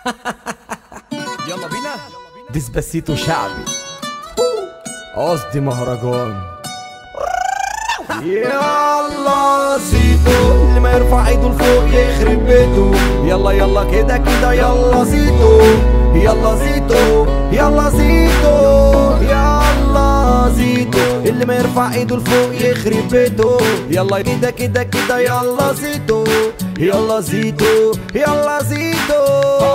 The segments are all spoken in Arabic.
يلا بينا. ديسباسيتو شعبي، قصدي مهرجان. يلا زيتو، اللي ما يرفع ايده لفوق يخرب بيته. يلا يلا كده كده يلا زيتو، يلا زيتو، يلا زيتو، يلا زيتو، اللي ما يرفع ايده لفوق يخرب بيته. يلا كده كده كده يلا زيتو، يلا زيتو، يلا زيتو.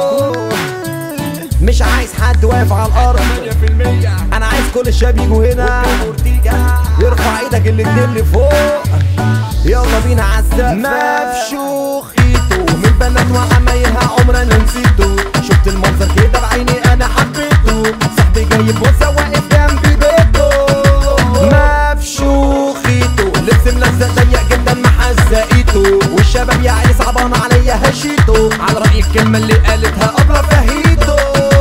مش عايز حد واقف على الارض، انا عايز كل الشباب يجوا هنا، يرفع ايدك الاتنين لفوق. يلا بينا عالسقف. مفشوخ ايده من البنات وعمايلها عمرنا نسيته. شفت المنظر كده بعيني انا حبيته، صاحبي جايب موزة واقف جنبي بيته. مفشوخ ايده لبس ملزق ضيق جدا محزقيته، والشباب يا عيني صعبان عليا هشيته. على رأي الكلمة اللي قالتها أبرة فهيته.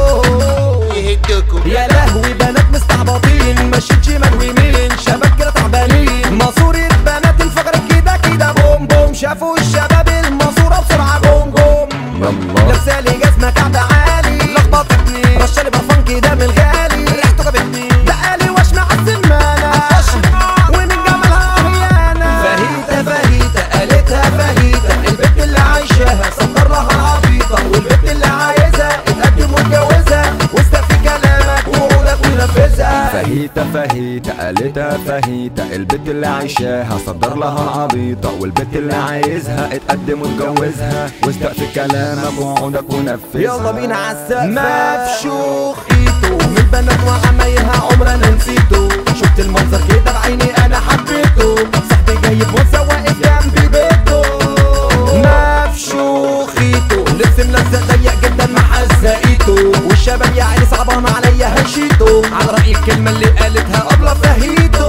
يا لهوي بنات مستعبطين ماشيين شمال ويمين، شباب كده تعبانين. ماسورة بنات انفجرت كده كده بوم بوم، شافوا الشباب الماسورة بسرعة جوم جوم. لابسالي جزمة كعب عالي لخبطتني، رشالي برفان كده من الغالي ريحته جابتني. بقالي وشم عالسمانة ومن جمالها هيانة. فهيتة فهيتة قالتها فهيتة، البنت اللي عايشاها صدر لها العبيطة، والبنت اللي عايزها اتقدم واتجوزها واستفي كلامك ووعودك ونفذها. فهيتة فهيتة قالتها فهيتة، البنت اللي عايشاها صدر لها العبيطة، والبنت اللي عايزها اتقدم واتجوزها واستقفي كلامك ووعودك ونفذها. يلا بينا عالسقف. مفشوخ ايده من البنات وعمايلها عمرنا نسيته. شفت المنظر كده بعيني انا حبيته، صاحبي جايب موزة واقف جنبي بيته. مفشوخ ايده لبس ملزق ضيق جدا محزقيته، والشباب يا عيني صعبان عليا هشيته. على رأي الكلمة اللي قالتها أبلة فهيته.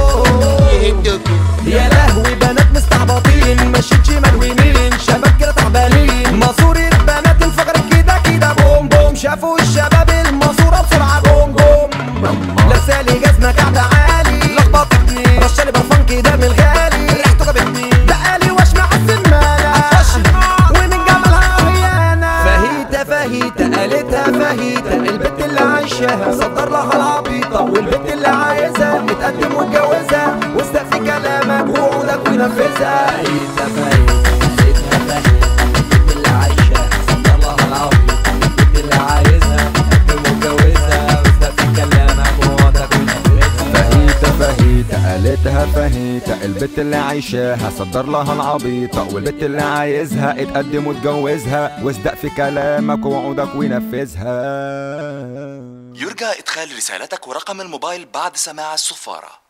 يا لهوي بنات مستعبطين ماشيين شمال ويمين، شباب كده تعبانين. ماسورة بنات انفجرت كده كده بوم بوم، شافوا الشباب الماسورة بسرعة جوم جوم. لابسالي جزمة كعب عالي لخبطتني، رشالي برفان كده من الغالي ريحته جابتني. بقالي وشم عالسمانة ومن جمالها هيانة. فهيتة فهيتة قالتها فهيتة، البنت اللي عايشاها صدر لها العبيطة، والبنت اللي عايزها اتقدم واتجوزها واستقفي كلامك ووعودك ونفذها. فهيتة فهيتة قالتها فهيتة، البنت اللي عايشاها صدر لها العبيطة، البنت اللي عايزها اتقدم واتجوزها واستقفي كلامك ووعودك ونفذها. فهيتة فهيتة قالتها فهيتة، البنت اللي عايشاها صدر لها العبيطة، والبنت اللي عايزها اتقدم واتجوزها واصدق في كلامك ووعودك ونفذها. يرجى إدخال رسالتك ورقم الموبايل بعد سماع الصفارة.